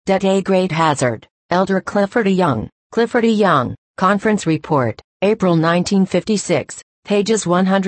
Debt a great hazard. Elder Clifford E. Young. Clifford E. Young, Conference Report, April 1956, pages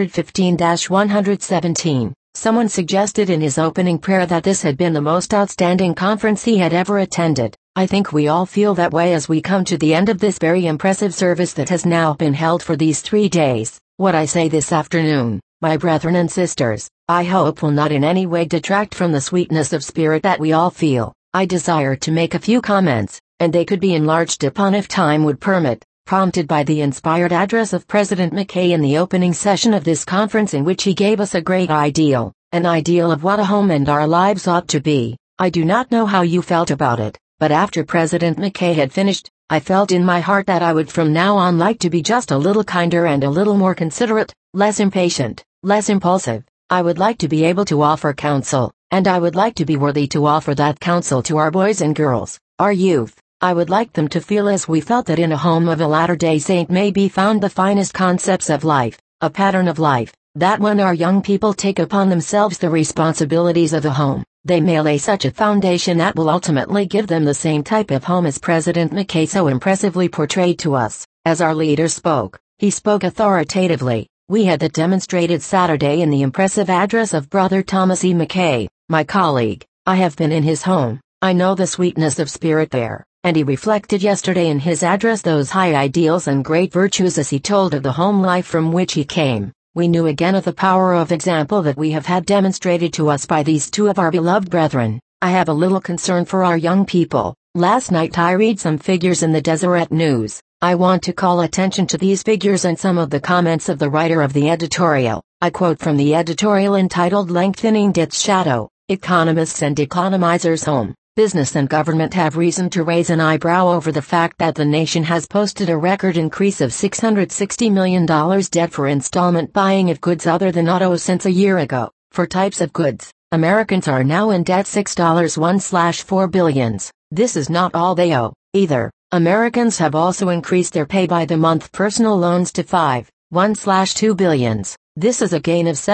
115-117. Someone suggested in his opening prayer that this had been the most outstanding conference he had ever attended. I think we all feel that way as we come to the end of this very impressive service that has now been held for these 3 days. What I say this afternoon, my brethren and sisters, I hope will not in any way detract from the sweetness of spirit that we all feel. I desire to make a few comments, and they could be enlarged upon if time would permit, prompted by the inspired address of President McKay in the opening session of this conference, in which he gave us a great ideal, an ideal of what a home and our lives ought to be. I do not know how you felt about it, but after President McKay had finished, I felt in my heart that I would from now on like to be just a little kinder and a little more considerate, less impatient, less impulsive. I would like to be able to offer counsel, and I would like to be worthy to offer that counsel to our boys and girls, our youth. I would like them to feel as we felt, that in a home of a Latter-day Saint may be found the finest concepts of life, a pattern of life, that when our young people take upon themselves the responsibilities of the home, they may lay such a foundation that will ultimately give them the same type of home as President McKay so impressively portrayed to us. As our leader spoke, he spoke authoritatively. We had that demonstrated Saturday in the impressive address of Brother Thomas E. McKay, my colleague. I have been in his home, I know the sweetness of spirit there, and he reflected yesterday in his address those high ideals and great virtues as he told of the home life from which he came. We knew again of the power of example that we have had demonstrated to us by these two of our beloved brethren. I have a little concern for our young people. Last night I read some figures in the Deseret News. I want to call attention to these figures and some of the comments of the writer of the editorial. I quote from the editorial entitled "Lengthening Debt's Shadow." Economists and economizers, home, business and government have reason to raise an eyebrow over the fact that the nation has posted a record increase of $660 million debt for installment buying of goods other than autos since a year ago. For types of goods, Americans are now in debt $6.1/4 billions. This is not all they owe, either. Americans have also increased their pay-by-the-month personal loans to $5.1/2 billions. This is a gain of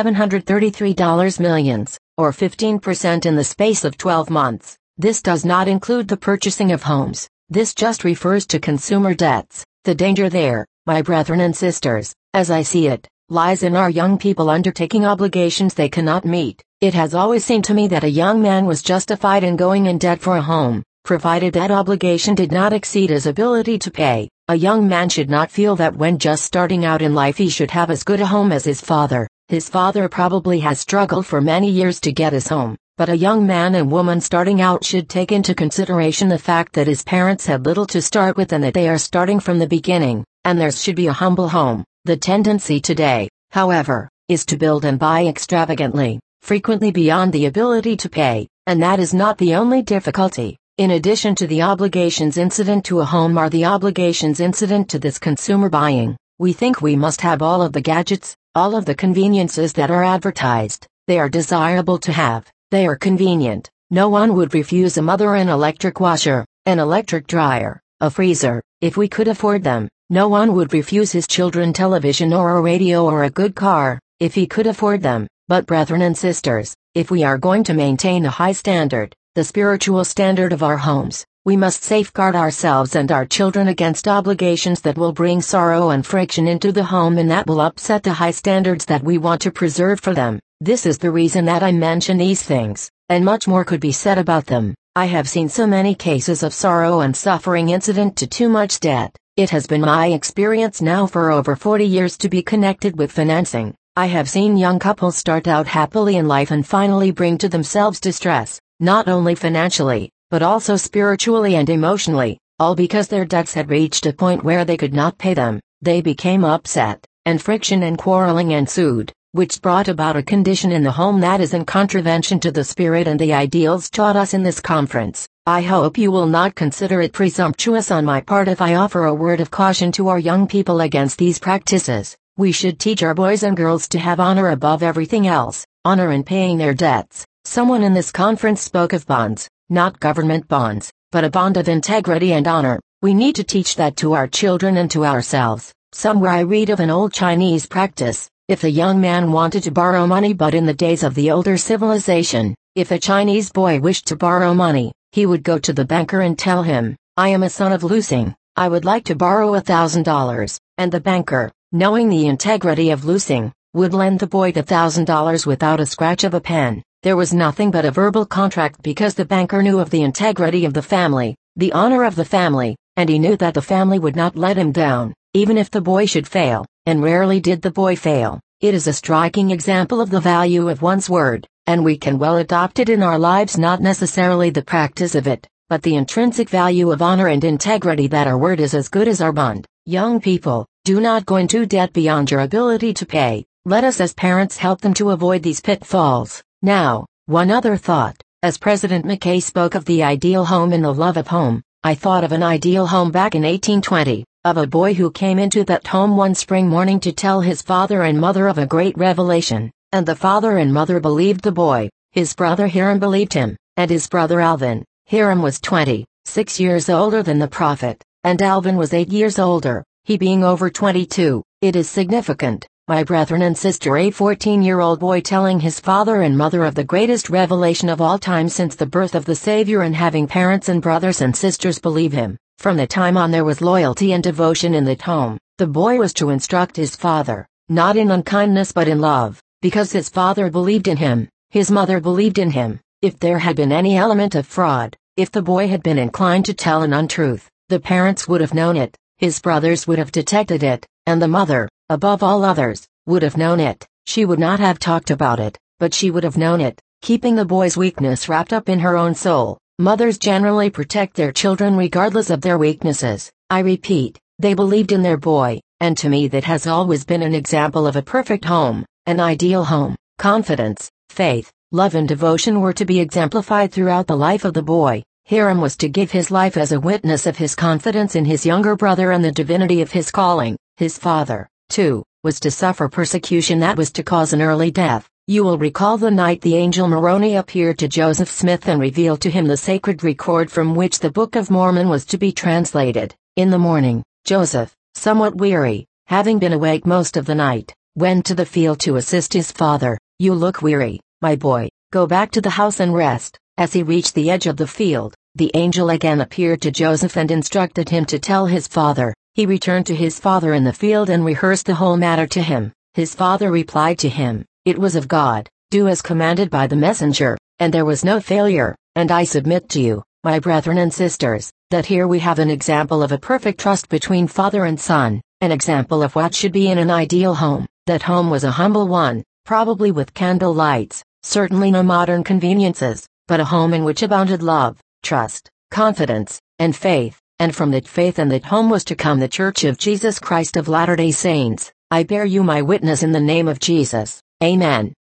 $733 millions, or 15% in the space of 12 months. This does not include the purchasing of homes. This just refers to consumer debts. The danger there, my brethren and sisters, as I see it, lies in our young people undertaking obligations they cannot meet. It has always seemed to me that a young man was justified in going in debt for a home, provided that obligation did not exceed his ability to pay. A young man should not feel that when just starting out in life he should have as good a home as his father. His father probably has struggled for many years to get his home, but a young man and woman starting out should take into consideration the fact that his parents had little to start with and that they are starting from the beginning, and theirs should be a humble home. The tendency today, however, is to build and buy extravagantly, frequently beyond the ability to pay, and that is not the only difficulty. In addition to the obligations incident to a home are the obligations incident to this consumer buying. We think we must have all of the gadgets, all of the conveniences that are advertised. They are desirable to have. They are convenient. No one would refuse a mother an electric washer, an electric dryer, a freezer, if we could afford them. No one would refuse his children television or a radio or a good car, if he could afford them. But brethren and sisters, if we are going to maintain a high standard, the spiritual standard of our homes, we must safeguard ourselves and our children against obligations that will bring sorrow and friction into the home and that will upset the high standards that we want to preserve for them. This is the reason that I mention these things, and much more could be said about them. I have seen so many cases of sorrow and suffering incident to too much debt. It has been my experience now for over 40 years to be connected with financing. I have seen young couples start out happily in life and finally bring to themselves distress, not only financially, but also spiritually and emotionally, all because their debts had reached a point where they could not pay them. They became upset, and friction and quarreling ensued, which brought about a condition in the home that is in contravention to the spirit and the ideals taught us in this conference. I hope you will not consider it presumptuous on my part if I offer a word of caution to our young people against these practices. We should teach our boys and girls to have honor above everything else, honor in paying their debts. Someone in this conference spoke of bonds, not government bonds, but a bond of integrity and honor. We need to teach that to our children and to ourselves. Somewhere I read of an old Chinese practice. If a young man wanted to borrow money, but in the days of the older civilization, if a Chinese boy wished to borrow money, he would go to the banker and tell him, "I am a son of Lusing, I would like to borrow $1,000, and the banker, knowing the integrity of Lusing, would lend the boy the $1,000 without a scratch of a pen. There was nothing but a verbal contract because the banker knew of the integrity of the family, the honor of the family, and he knew that the family would not let him down, even if the boy should fail, and rarely did the boy fail. It is a striking example of the value of one's word, and we can well adopt it in our lives, not necessarily the practice of it, but the intrinsic value of honor and integrity, that our word is as good as our bond. Young people, do not go into debt beyond your ability to pay. Let us as parents help them to avoid these pitfalls. Now, one other thought. As President McKay spoke of the ideal home and the love of home, I thought of an ideal home back in 1820, of a boy who came into that home one spring morning to tell his father and mother of a great revelation, and the father and mother believed the boy. His brother Hiram believed him, and his brother Alvin. Hiram was 26 years older than the prophet, and Alvin was 8 years older, he being over 22. It is significant, my brethren and sister, a 14-year-old boy telling his father and mother of the greatest revelation of all time since the birth of the Savior, and having parents and brothers and sisters believe him. From the time on there was loyalty and devotion in that home. The boy was to instruct his father, not in unkindness but in love, because his father believed in him, his mother believed in him. If there had been any element of fraud, if the boy had been inclined to tell an untruth, the parents would have known it, his brothers would have detected it, and the mother, above all others, would have known it. She would not have talked about it, but she would have known it, keeping the boy's weakness wrapped up in her own soul. Mothers generally protect their children regardless of their weaknesses. I repeat, they believed in their boy, and to me that has always been an example of a perfect home, an ideal home. Confidence, faith, love and devotion were to be exemplified throughout the life of the boy. Hiram was to give his life as a witness of his confidence in his younger brother and the divinity of his calling. His father, too, was to suffer persecution that was to cause an early death. You will recall the night the angel Moroni appeared to Joseph Smith and revealed to him the sacred record from which the Book of Mormon was to be translated. In the morning, Joseph, somewhat weary, having been awake most of the night, went to the field to assist his father. "You look weary, my boy, go back to the house and rest." As he reached the edge of the field, the angel again appeared to Joseph and instructed him to tell his father. He returned to his father in the field and rehearsed the whole matter to him. His father replied to him, "It was of God, do as commanded by the messenger, and there was no failure, and I submit to you, my brethren and sisters, that here we have an example of a perfect trust between father and son, an example of what should be in an ideal home." That home was a humble one, probably with candle lights, certainly no modern conveniences, but a home in which abounded love, trust, confidence, and faith, and from that faith and that home was to come the Church of Jesus Christ of Latter-day Saints. I bear you my witness in the name of Jesus. Amen.